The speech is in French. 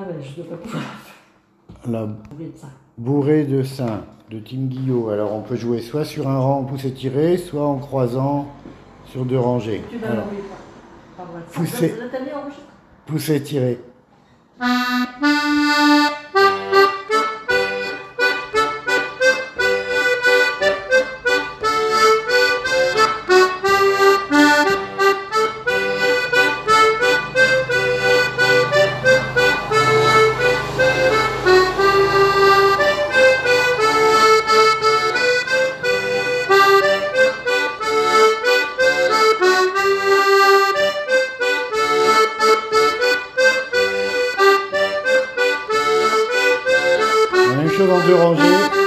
ouais, je dois pas pouvoir La trouver de ça. bourrée de Saint de Tim Guillot. Alors on peut jouer soit sur un rang poussé-tiré, soit en croisant sur 2 rangées. Tu vas Alors, l'envoyer par WhatsApp. Poussé. Là, t'as mis enregistré. poussé-tiré. La même chose en 2 rangées.